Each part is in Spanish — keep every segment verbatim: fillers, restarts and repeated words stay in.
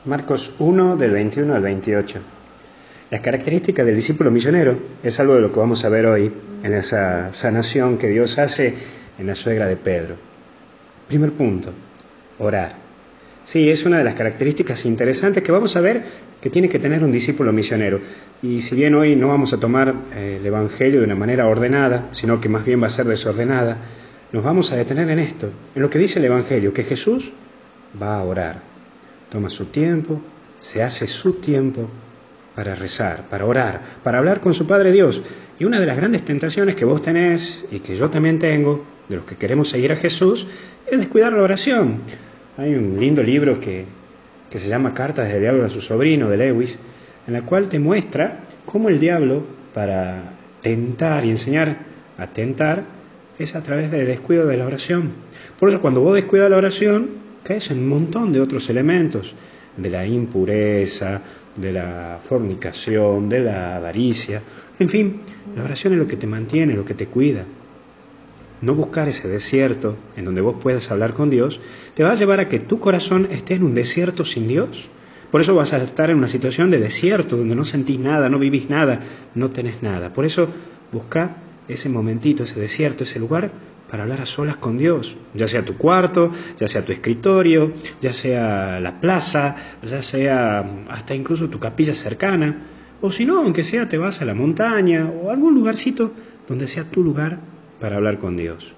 Marcos uno, del veintiuno al veintiocho. Las características del discípulo misionero es algo de lo que vamos a ver hoy en esa sanación que Dios hace en la suegra de Pedro. Primer punto, orar. Sí, es una de las características interesantes que vamos a ver que tiene que tener un discípulo misionero. Y si bien hoy no vamos a tomar eh, el Evangelio de una manera ordenada, sino que más bien va a ser desordenada, nos vamos a detener en esto, en lo que dice el Evangelio, que Jesús va a orar. Toma su tiempo, se hace su tiempo para rezar, para orar, para hablar con su Padre Dios. Y una de las grandes tentaciones que vos tenés y que yo también tengo, de los que queremos seguir a Jesús, es descuidar la oración. Hay un lindo libro que, que se llama Cartas del Diablo a su sobrino, de Lewis, en la cual te muestra cómo el diablo, para tentar y enseñar a tentar, es a través del descuido de la oración. Por eso cuando vos descuidas la oración, caes en un montón de otros elementos, de la impureza, de la fornicación, de la avaricia. En fin, la oración es lo que te mantiene, lo que te cuida. No buscar ese desierto en donde vos puedas hablar con Dios te va a llevar a que tu corazón esté en un desierto sin Dios. Por eso vas a estar en una situación de desierto donde no sentís nada, no vivís nada, no tenés nada. Por eso busca ese momentito, ese desierto, ese lugar para hablar a solas con Dios, ya sea tu cuarto, ya sea tu escritorio, ya sea la plaza, ya sea hasta incluso tu capilla cercana, o si no, aunque sea te vas a la montaña o a algún lugarcito donde sea tu lugar para hablar con Dios.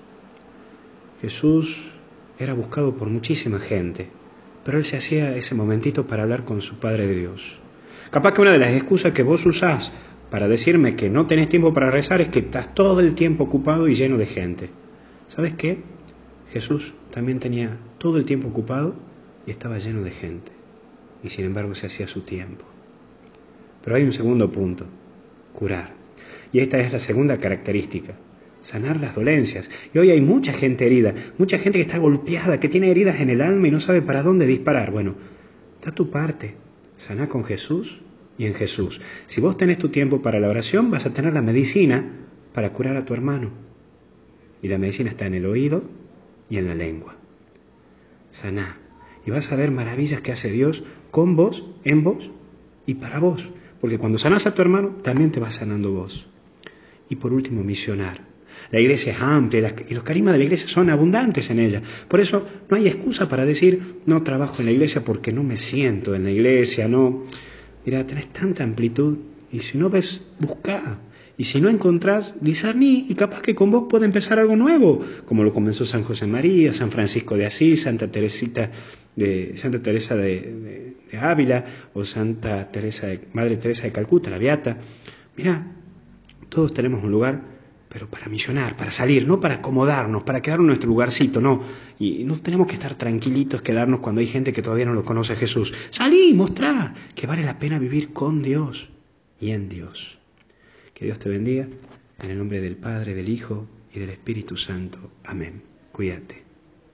Jesús era buscado por muchísima gente, pero Él se hacía ese momentito para hablar con su Padre de Dios. Capaz que una de las excusas que vos usás para decirme que no tenés tiempo para rezar es que estás todo el tiempo ocupado y lleno de gente. ¿Sabes qué? Jesús también tenía todo el tiempo ocupado y estaba lleno de gente, y sin embargo se hacía su tiempo. Pero hay un segundo punto, curar. Y esta es la segunda característica, sanar las dolencias. Y hoy hay mucha gente herida, mucha gente que está golpeada, que tiene heridas en el alma y no sabe para dónde disparar. Bueno, da tu parte, saná con Jesús y en Jesús. Si vos tenés tu tiempo para la oración, vas a tener la medicina para curar a tu hermano. Y la medicina está en el oído y en la lengua. Saná. Y vas a ver maravillas que hace Dios con vos, en vos y para vos. Porque cuando sanás a tu hermano, también te vas sanando vos. Y por último, misionar. La iglesia es amplia y los carismas de la iglesia son abundantes en ella. Por eso no hay excusa para decir, no trabajo en la iglesia porque no me siento en la iglesia, no. Mira, tenés tanta amplitud y si no ves, buscá. Y si no encontrás, discerní y capaz que con vos puede empezar algo nuevo, como lo comenzó San José María, San Francisco de Asís, Santa Teresita de Santa Teresa de, de, de Ávila o Santa Teresa de, Madre Teresa de Calcuta, la Beata. Mirá, todos tenemos un lugar, pero para misionar, para salir, no para acomodarnos, para quedarnos en nuestro lugarcito, no. Y no tenemos que estar tranquilitos, quedarnos cuando hay gente que todavía no lo conoce a Jesús. Salí, mostrá que vale la pena vivir con Dios y en Dios. Que Dios te bendiga, en el nombre del Padre, del Hijo y del Espíritu Santo. Amén. Cuídate.